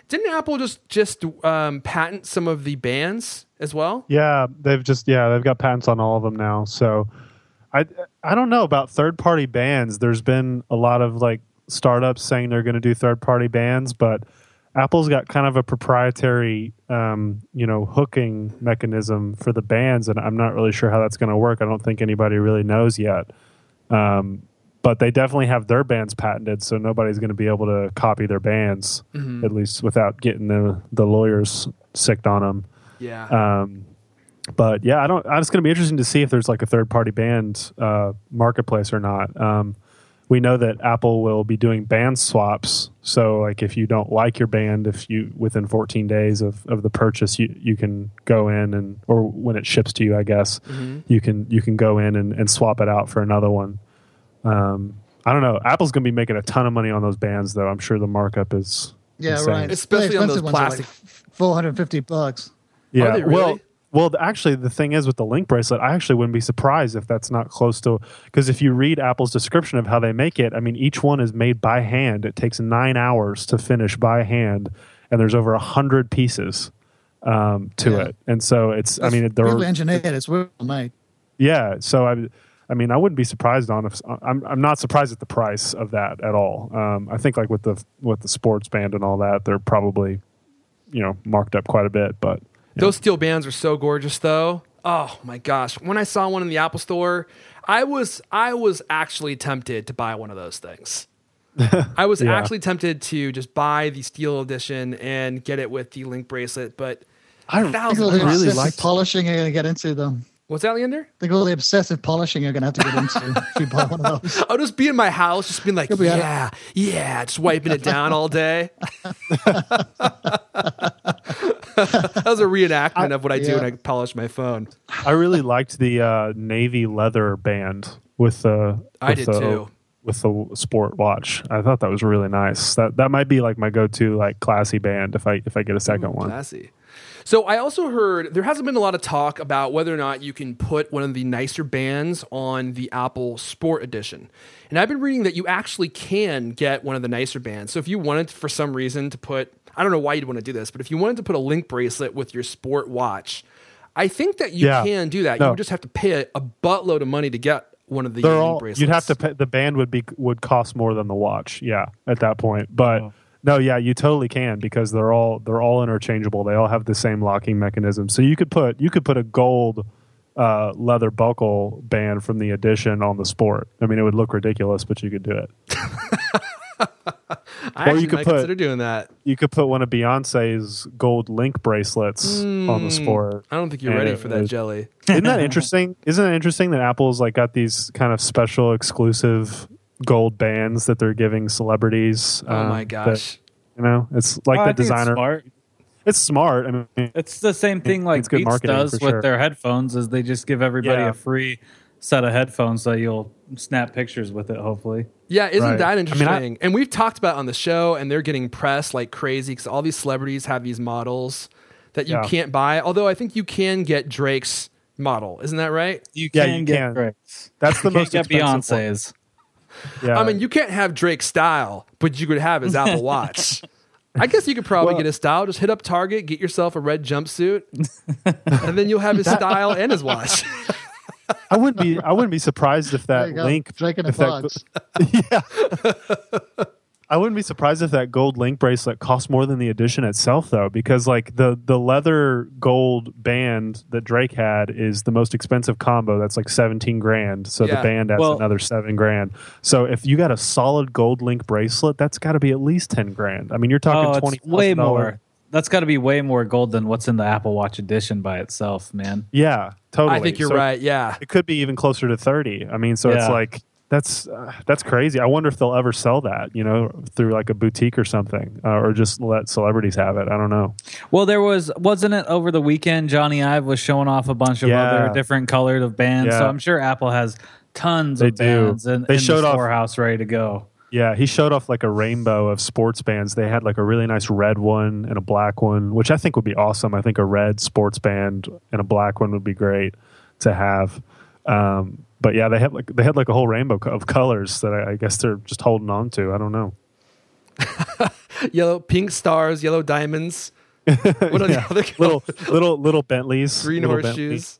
Didn't Apple just patent some of the bands as well? Yeah, they've got patents on all of them now. So I don't know about third-party bands. There's been a lot of like startups saying they're going to do third-party bands, but Apple's got kind of a proprietary, hooking mechanism for the bands, and I'm not really sure how that's going to work. I don't think anybody really knows yet. But they definitely have their bands patented, so nobody's going to be able to copy their bands, at least without getting the lawyers sicked on them. Yeah. But yeah, it's going to be interesting to see if there's like a third-party band marketplace or not. We know that Apple will be doing band swaps. So like if you don't like your band, if you within 14 days of the purchase, you can go in or when it ships to you, I guess, you can go in and swap it out for another one. I don't know. Apple's going to be making a ton of money on those bands, though. I'm sure the markup is insane. Right. Especially on those ones plastic. Are like $450. Yeah. Are they really? Well, actually, the thing is with the Link bracelet, I actually wouldn't be surprised if that's not close to, because if you read Apple's description of how they make it, I mean, each one is made by hand. It takes 9 hours to finish by hand, and there's over 100 pieces to it. And so they're really engineered. It's well made. Yeah. So I mean, I wouldn't be surprised I'm not surprised at the price of that at all. I think like with the sports band and all that, they're probably, marked up quite a bit, but. Those steel bands are so gorgeous, though. Oh my gosh! When I saw one in the Apple Store, I was actually tempted to buy one of those things. I was actually tempted to just buy the steel edition and get it with the Link bracelet, but I really like polishing you're going to get into them. What's that, Leander? I think all the obsessive polishing you're going to have to get into if you buy one of those. I'll just be in my house, just being like, just wiping it down all day. That was a reenactment of what I do when I polish my phone. I really liked the navy leather band with the sport watch. I thought that was really nice. That might be like my go-to like classy band if I get a second one. Classy. So I also heard there hasn't been a lot of talk about whether or not you can put one of the nicer bands on the Apple Sport Edition. And I've been reading that you actually can get one of the nicer bands. So if you wanted for some reason to put, I don't know why you'd want to do this, but if you wanted to put a Link bracelet with your Sport watch, I think that you can do that. No. You would just have to pay a buttload of money to get one of the Link bracelets. You'd have to pay, the band would cost more than the watch, at that point. But no, you totally can because they're all interchangeable. They all have the same locking mechanism. So you could put a gold leather buckle band from the Edition on the Sport. I mean, it would look ridiculous, but you could do it. I actually might consider doing that. You could put one of Beyonce's gold Link bracelets on the Sport. I don't think you're ready for that, Jelly. Isn't that interesting? Isn't it interesting that Apple's like got these kind of special exclusive gold bands that they're giving celebrities? Oh my gosh! It's like the designer. It's smart. I mean, it's the same thing like Beats does with their headphones. Is they just give everybody a free set of headphones so you'll snap pictures with it. Hopefully. Yeah, isn't that interesting? And we've talked about it on the show, and they're getting pressed like crazy because all these celebrities have these models that you can't buy. Although I think you can get Drake's model. Isn't that right? You can get Drake's. That's the most expensive Beyonce's. Yeah. I mean, you can't have Drake's style, but you could have his Apple Watch. I guess you could probably get his style. Just hit up Target, get yourself a red jumpsuit, and then you'll have his style and his watch. I wouldn't be surprised if that Link Drake and Fox. I wouldn't be surprised if that gold Link bracelet cost more than the Edition itself, though, because like the leather gold band that Drake had is the most expensive combo. That's like $17,000. So the band adds another $7,000. So if you got a solid gold Link bracelet, that's got to be at least $10,000. I mean, you're talking $20,000. Way more. That's got to be way more gold than what's in the Apple Watch Edition by itself, man. Yeah, totally. I think you're right. Yeah, it could be even closer to 30. I mean, so it's like. That's crazy. I wonder if they'll ever sell that, through like a boutique or something, or just let celebrities have it. I don't know. Well, wasn't it over the weekend? Johnny Ive was showing off a bunch of other different colored of bands. So I'm sure Apple has tons of bands in the storehouse ready to go. Yeah, he showed off like a rainbow of sports bands. They had like a really nice red one and a black one, which I think would be awesome. I think a red sports band and a black one would be great to have. But yeah, they had like a whole rainbow of colors that I guess they're just holding on to. I don't know. Yellow, pink stars, yellow diamonds. What are the other little Bentleys, green little horseshoes?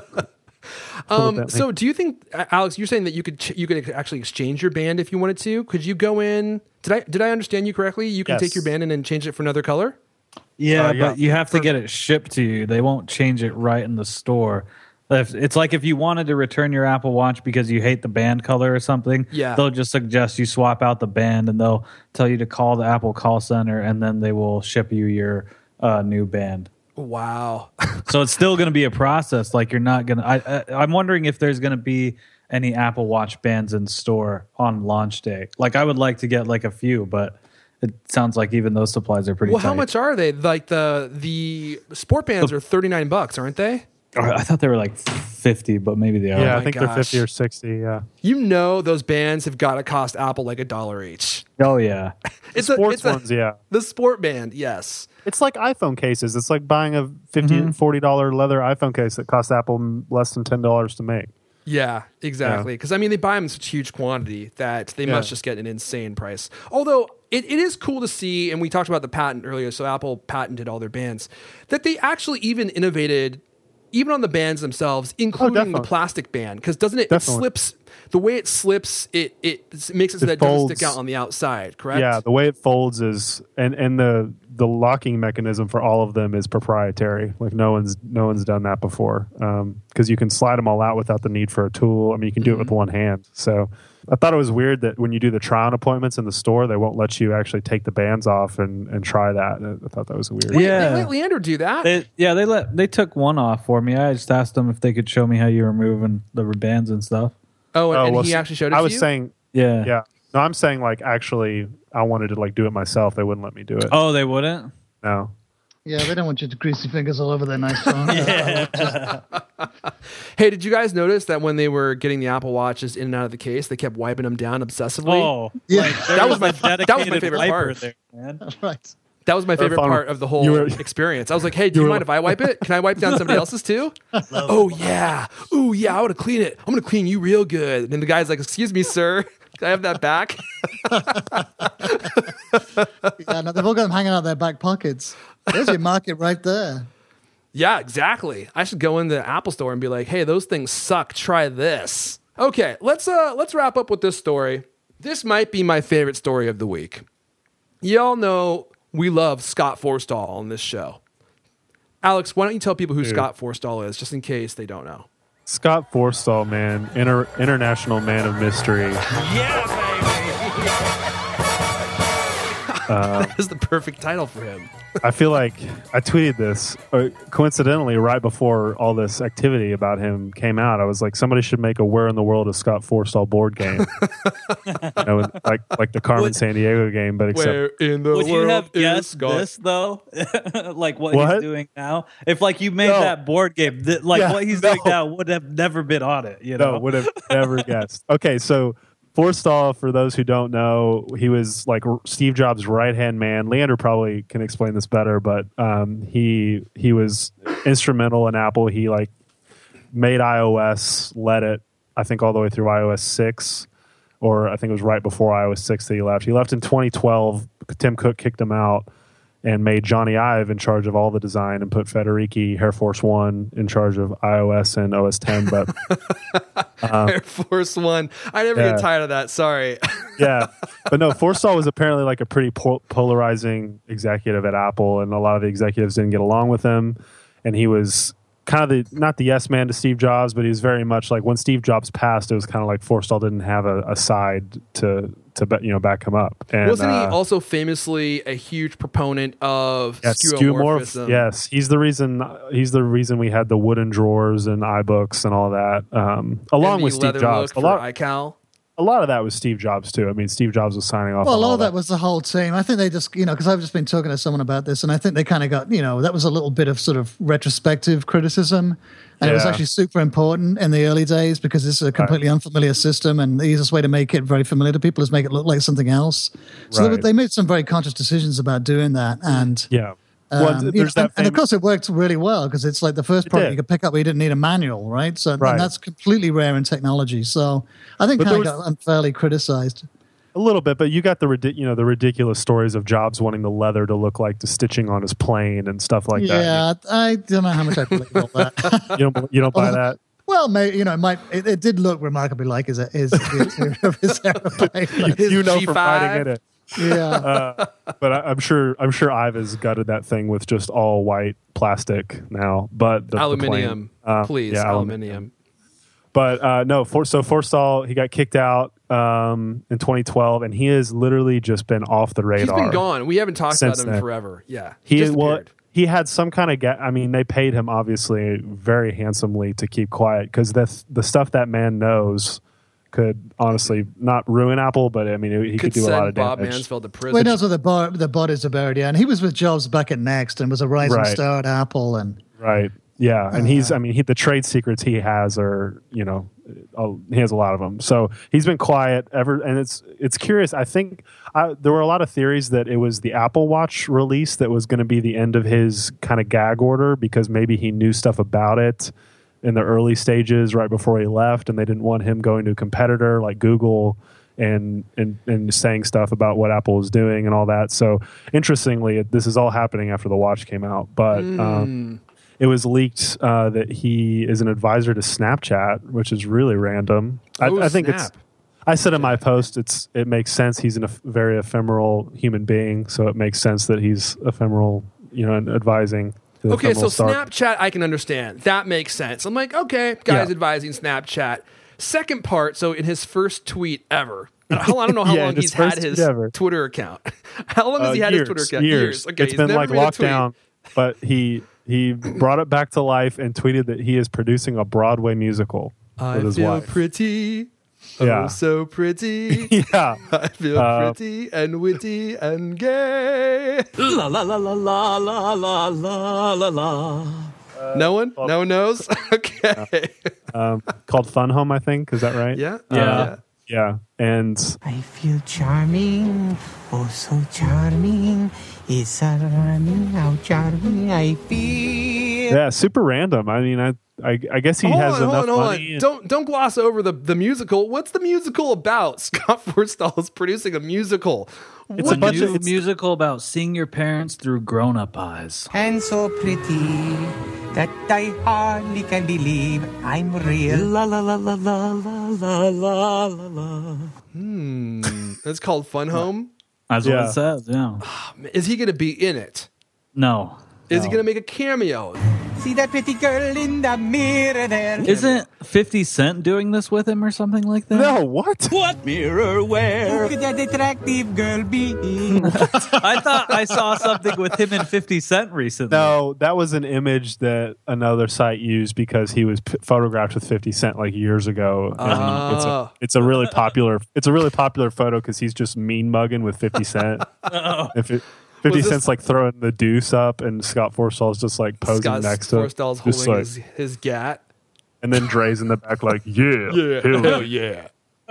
So do you think, Alex, you're saying that you could actually exchange your band if you wanted to? Could you go in? Did I understand you correctly? You can take your band in and change it for another color? Yeah, but you have to get it shipped to you. They won't change it right in the store. It's like if you wanted to return your Apple Watch because you hate the band color or something, they'll just suggest you swap out the band, and they'll tell you to call the Apple call center, and then they will ship you your new band. Wow. So it's still going to be a process. Like you're not going to. I'm wondering if there's going to be any Apple Watch bands in store on launch day. Like I would like to get like a few, but it sounds like even those supplies are pretty. Well, tight. how much are they? Like the sport bands are $39, aren't they? I thought they were like 50, but maybe they are. Yeah, I think they're 50 or 60. Yeah. You know, those bands have got to cost Apple like $1 each. Oh yeah, it's sports ones. Yeah, the sport band. Yes, it's like iPhone cases. It's like buying a $40 leather iPhone case that costs Apple less than $10 to make. Yeah, exactly. Because I mean, they buy them in such huge quantity that they must just get an insane price. Although it is cool to see, and we talked about the patent earlier. So Apple patented all their bands, that they actually even innovated. Even on the bands themselves, including the plastic band, because doesn't it? Definitely. It slips. The way it slips, it makes it so that it doesn't stick out on the outside. Correct? Yeah, the way it folds is, and the locking mechanism for all of them is proprietary. Like no one's done that before. Because you can slide them all out without the need for a tool. I mean, you can do it with one hand. So I thought it was weird that when you do the try-on appointments in the store, they won't let you actually take the bands off and try that. I thought that was weird. Wait, they let Leander do that? They took one off for me. I just asked them if they could show me how you were moving the bands and stuff. And he actually showed it to you? I was saying, yeah. No, I'm saying like actually, I wanted to like do it myself. They wouldn't let me do it. Oh, they wouldn't? No. Yeah, they don't want you to grease your fingers all over their nice phone. Hey, did you guys notice that when they were getting the Apple Watches in and out of the case, they kept wiping them down obsessively? Oh, yeah. That was my favorite part. There, man. Right. That was my favorite part of the whole experience. I was like, hey, do you mind if I wipe it? Can I wipe down somebody else's too? Oh, yeah. Ooh, yeah, I want to clean it. I'm going to clean you real good. And then the guy's like, excuse me, sir. Can I have that back? Yeah, no, they've all got them hanging out their back pockets. There's your market right there. Yeah, exactly. I should go in the Apple store and be like, hey, those things suck. Try this. Okay, let's wrap up with this story. This might be my favorite story of the week. Y'all know we love Scott Forstall on this show. Alex, why don't you tell people who Scott Forstall is, just in case they don't know? Scott Forstall, man, international man of mystery. Yeah, baby. That is the perfect title for him. I feel like I tweeted this coincidentally right before all this activity about him came out. I was like, somebody should make a "Where in the World is Scott Forstall" board game, like the Carmen Sandiego game, but except where in the would world you have guessed Scott? This though, like what he's doing now? If like you made that board game, what he's doing now would have never been on it. You know, would have never guessed. Okay, so Forstall, for those who don't know, he was like Steve Jobs' right-hand man. Leander probably can explain this better, but he was instrumental in Apple. He like made iOS, led it, I think, all the way through iOS 6, or I think it was right before iOS 6 that he left. He left in 2012. Tim Cook kicked him out and made Johnny Ive in charge of all the design and put Federici, Air Force One, in charge of iOS and OS 10. But Air Force One. I never get tired of that. Sorry. Yeah. But no, Forstall was apparently like a pretty polarizing executive at Apple, and a lot of the executives didn't get along with him. And he was kind of not the yes man to Steve Jobs, but he was very much like when Steve Jobs passed, it was kind of like Forstall didn't have a side to back him up. And wasn't he also famously a huge proponent of skeuomorphism? Yes, he's the reason we had the wooden drawers and iBooks and all that. Along with Steve Jobs, iCal. A lot of that was Steve Jobs too. I mean, Steve Jobs was signing off. Well, a lot of that was the whole team. I think they just, because I've just been talking to someone about this, and I think they kind of got, that was a little bit of sort of retrospective criticism, and it was actually super important in the early days because this is a completely unfamiliar system, and the easiest way to make it very familiar to people is make it look like something else. So they made some very conscious decisions about doing that, and and of course it worked really well because it's like the first product you could pick up where you didn't need a manual, right? So and that's completely rare in technology. So I think kind of got unfairly criticized. A little bit, but you got the ridiculous stories of Jobs wanting the leather to look like the stitching on his plane and stuff like that. Yeah, I don't know how much I believe all that. You don't buy that? Well, maybe, it did look remarkably like his interior of his airplane. His You know G5? from riding in it. Yeah. But I'm sure Ive has gutted that thing with just all white plastic now. But the Aluminium, plane, please, yeah, aluminium. But no, Forstall, he got kicked out in 2012, and he has literally just been off the radar. He's been gone. We haven't talked about since him then. forever. Yeah, He disappeared. he had some kind of they paid him obviously very handsomely to keep quiet because the stuff that man knows could honestly not ruin Apple, but I mean he could do a send lot of Bob damage. Mansfield to prison. Well, he knows where the bodies are buried, yeah. And he was with Jobs back at Next and was a rising Right. star at Apple. And Right. Yeah, and the trade secrets he has are, he has a lot of them. So he's been quiet and it's curious. I think there were a lot of theories that it was the Apple Watch release that was going to be the end of his kind of gag order because maybe he knew stuff about it in the early stages right before he left, and they didn't want him going to a competitor like Google and saying stuff about what Apple was doing and all that. So interestingly, this is all happening after the watch came out, but. It was leaked that he is an advisor to Snapchat, which is really random. I think Snap. I said in my post, it makes sense. He's a very ephemeral human being, so it makes sense that he's ephemeral, and advising. The Okay, so ephemeral star. Snapchat, I can understand. That makes sense. I'm like, okay, guy's Yeah. advising Snapchat. Second part, so in his first tweet ever, I don't know how Yeah, long his he's had first his tweet ever. Twitter account. How long has he had his Twitter account? Years. Okay, It's he's been never like made a locked tweet. down, but he brought it back to life and tweeted that he is producing a Broadway musical I with his feel wife. pretty. Yeah. Oh, so pretty. Yeah. I feel pretty and witty and gay. La la la la la la la la la la. No one knows? Okay. Called Fun Home, I think. Is that right? Yeah. Yeah. And I feel charming, oh so charming. It's alarming how charming I feel. yeah, super random. I mean, I guess he has enough money. and- Don't gloss over the musical. What's the musical about? Scott Forstall is producing a musical. It's a bunch New of musical about seeing your parents through grown-up eyes. And so pretty that I hardly can believe I'm real. La la la la la la la la la. It's called Fun Home. That's Yeah. what it says, yeah. Is he going to be in it? No. Is he going to make a cameo? See that pretty girl in the mirror there? Isn't 50 Cent doing this with him or something like that? No, what? What mirror where? Who could that attractive girl be? I thought I saw something with him and 50 Cent recently. No, that was an image that another site used because he was photographed with 50 Cent like years ago. And it's a really popular photo because he's just mean mugging with 50 Cent. If it, 50 Was this- Cent's like throwing the deuce up, and Scott Forstall's just like posing Scott next to him. Forstall's Just holding like- his gat. and then Dre's in the back like, yeah. Hell yeah.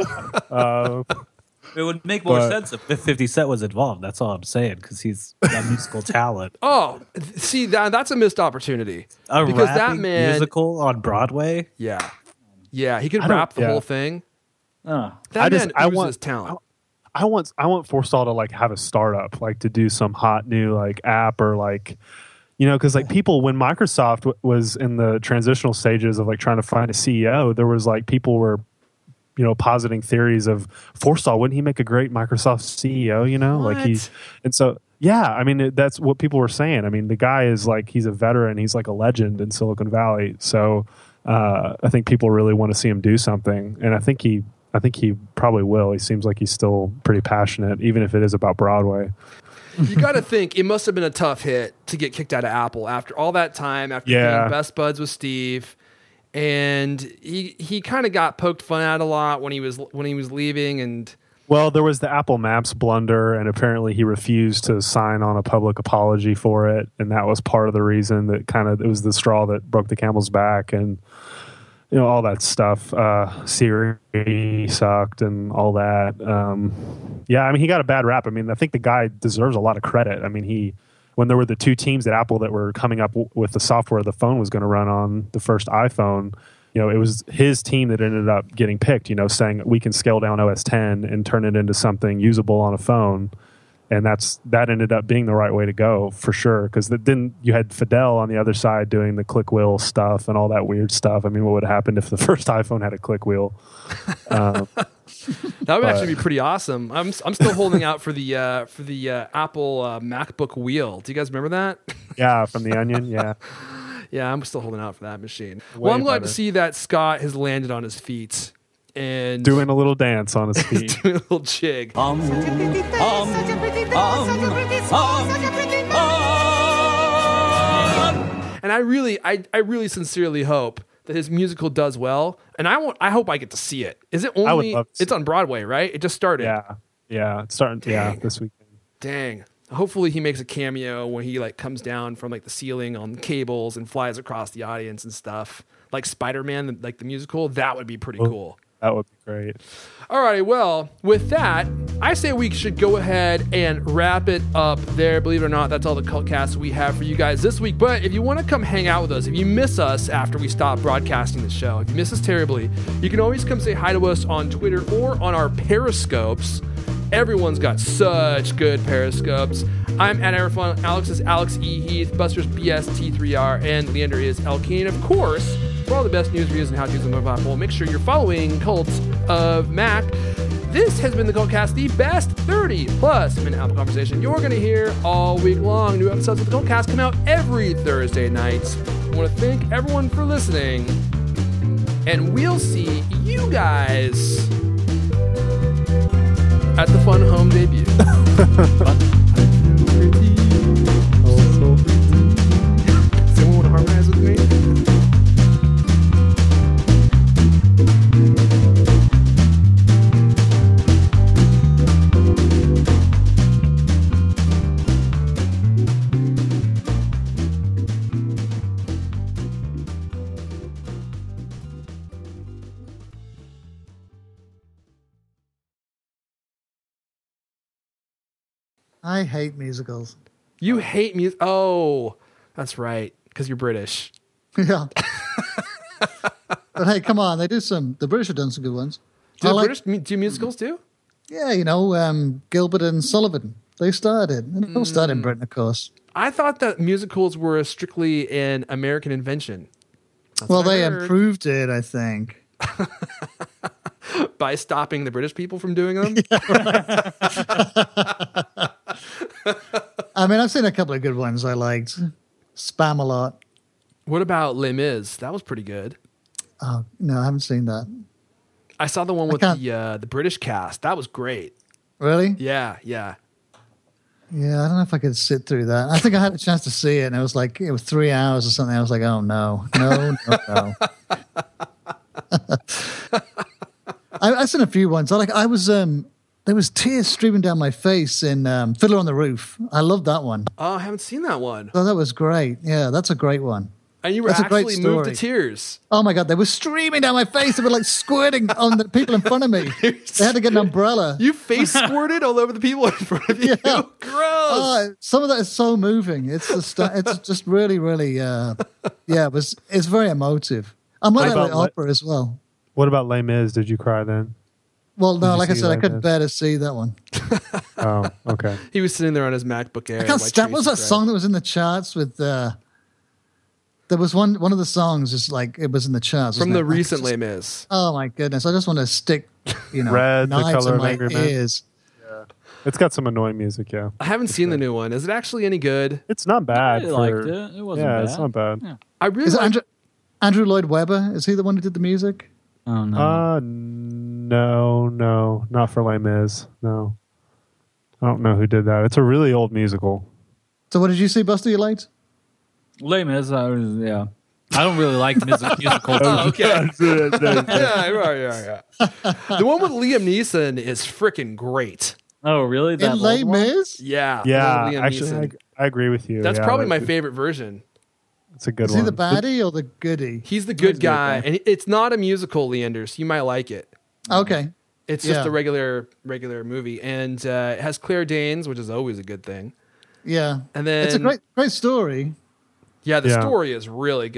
It would make more But- sense if 50 Cent was involved. That's all I'm saying, because he's got musical talent. Oh, see, that's a missed opportunity. A because that rapping man, musical on Broadway? yeah, he could I don't- rap the yeah. whole thing. Oh. That man I oozes want talent. I want Forstall to like have a startup, like to do some hot new like app or like, because like people when Microsoft was in the transitional stages of like trying to find a CEO, there was like people were, positing theories of Forstall. Wouldn't he make a great Microsoft CEO? Like What? and so yeah, I mean that's what people were saying. I mean the guy is like he's a veteran, he's like a legend in Silicon Valley. So I think people really want to see him do something, and I think he probably will. He seems like he's still pretty passionate, even if it is about Broadway. You got to think it must have been a tough hit to get kicked out of Apple after all that time, after Yeah. being best buds with Steve, and he kind of got poked fun at a lot when he was leaving, and Well, there was the Apple Maps blunder, and apparently he refused to sign on a public apology for it, and that was part of the reason that it was the straw that broke the camel's back, and all that stuff. Siri sucked and all that. Yeah, I mean, he got a bad rap. I mean, I think the guy deserves a lot of credit. I mean, when there were the two teams at Apple that were coming up with the software the phone was going to run on, the first iPhone, it was his team that ended up getting picked, saying we can scale down OS 10 and turn it into something usable on a phone. And that ended up being the right way to go for sure. Because then you had Fidel on the other side doing the click wheel stuff and all that weird stuff. I mean, what would have happened if the first iPhone had a click wheel? That would actually be pretty awesome. I'm still holding out for the Apple MacBook wheel. Do you guys remember that? Yeah, from the Onion. Yeah. Yeah, I'm still holding out for that machine. Well, I'm glad to see that Scott has landed on his feet and doing a little dance on his feet, doing a little jig. And I really sincerely hope that his musical does well, and I hope I get to see it. Is it only? I would love to it's on Broadway, right? It just started. Yeah, it's starting. Dang. Yeah, this weekend. Dang. Hopefully he makes a cameo when he comes down from the ceiling on cables and flies across the audience and stuff. Like Spider-Man, the musical. That would be pretty cool. That would be great. All right, well, with that, I say we should go ahead and wrap it up there. Believe it or not, that's all the Cultcast we have for you guys this week. But if you want to come hang out with us, if you miss us after we stop broadcasting the show, if you miss us terribly, you can always come say hi to us on Twitter or on our Periscopes. Everyone's got such good Periscopes. I'm at Aerofun, Alex is Alex E. Heath, Buster's BST3R, and Leander is Elkane. Of course, for all the best news, reviews, and how-tos on mobile Apple, make sure you're following Cults of Mac. This has been the Cultcast, the best 30-plus minute Apple conversation you're going to hear all week long. New episodes of the Cultcast come out every Thursday night. I want to thank everyone for listening, and we'll see you guys at the Fun Home debut. Someone want to harmonize with me? I hate musicals. You hate music? Oh, that's right. Because you're British. Yeah. But hey, come on. The British have done some good ones. Do the British do musicals too? Yeah, Gilbert and Sullivan. They started. And they all started in Britain, of course. I thought that musicals were strictly an American invention. Well, they improved it, I think. By stopping the British people from doing them? Yeah, right. I mean, I've seen a couple of good ones I liked. Spamalot. What about Les Mis? That was pretty good. Oh, no, I haven't seen that. I saw the one with the British cast. That was great. Really? Yeah. Yeah, I don't know if I could sit through that. I think I had a chance to see it, and it was 3 hours or something. I was like, oh, no. I've seen a few ones. There was tears streaming down my face in Fiddler on the Roof. I loved that one. Oh, I haven't seen that one. Oh, that was great. Yeah, that's a great one. And you were actually moved to tears. Oh my God, they were streaming down my face. They were squirting on the people in front of me. They had to get an umbrella. You face squirted all over the people in front of you. Yeah. Gross. Some of that is so moving. It's just really, really, it's very emotive. I'm like that opera as well. What about Les Mis? Did you cry then? Well, no, like I said, I couldn't bear to see that one. Oh, okay. He was sitting there on his MacBook Air. What was that song that was in the charts with there was one of the songs it was in the charts. From the recent Les Mis. Oh my goodness. I just want to stick, Red, the knives color in my of ears. Yeah. It's got some annoying music, yeah. I haven't seen the new one. Is it actually any good? It's not bad. I liked it. It wasn't bad. It's not bad. Yeah. I really Is it Andrew Lloyd Webber? Is he the one who did the music? Oh, no. No, not for Les Mis. No. I don't know who did that. It's a really old musical. So what did you see, Buster, you liked? Les Mis, I don't really like musicals. Oh, okay. Yeah. The one with Liam Neeson is freaking great. Oh, really? That in Les Mis? Yeah. Yeah, Liam actually, Neeson. I agree with you. That's probably my favorite version. It's a good one. Is he the baddie or the goodie? He's the good guy. And it's not a musical, Leander, so you might like it. Okay. It's just a regular movie. And it has Claire Danes, which is always a good thing. Yeah. And then it's a great story. Yeah, the story is really good.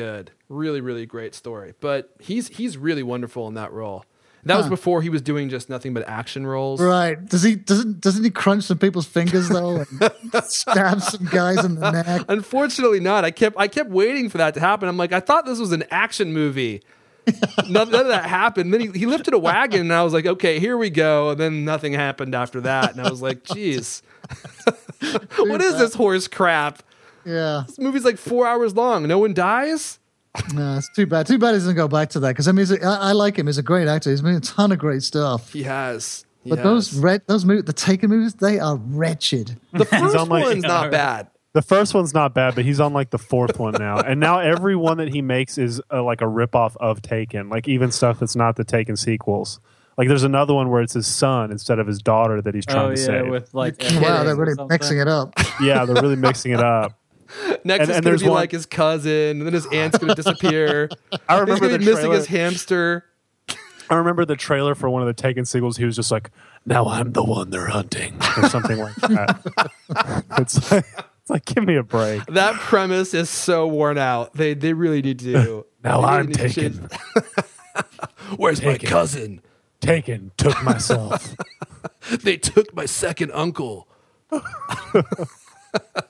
Really, really great story. But he's really wonderful in that role. That was before he was doing just nothing but action roles. Right. Doesn't he crunch some people's fingers though and stab some guys in the neck? Unfortunately not. I kept waiting for that to happen. I'm like, I thought this was an action movie. None of that happened. Then he lifted a wagon and I was like, okay, here we go. And then nothing happened after that. And I was like, geez. What is this horse crap? Yeah. This movie's like 4 hours long. No one dies? No, it's too bad. Too bad he doesn't go back to that because I mean, I like him. He's a great actor. He's made a ton of great stuff. He has. Those movies, the Taken movies, they are wretched. The first one's not bad. The first one's not bad, but he's on like the fourth one now, and now every one that he makes is like a ripoff of Taken. Like even stuff that's not the Taken sequels. Like there's another one where it's his son instead of his daughter that he's trying to save. With like wow, they're really mixing it up. Yeah, they're really mixing it up. Next is going to be like his cousin, and then his aunt's going to disappear. I remember he's missing his hamster. I remember the trailer for one of the Taken sequels. He was just like, "Now I'm the one they're hunting," or something like that. It's like, give me a break. That premise is so worn out. They really need to. Now I'm Taken. Where's my cousin? Taken took myself. They took my second uncle.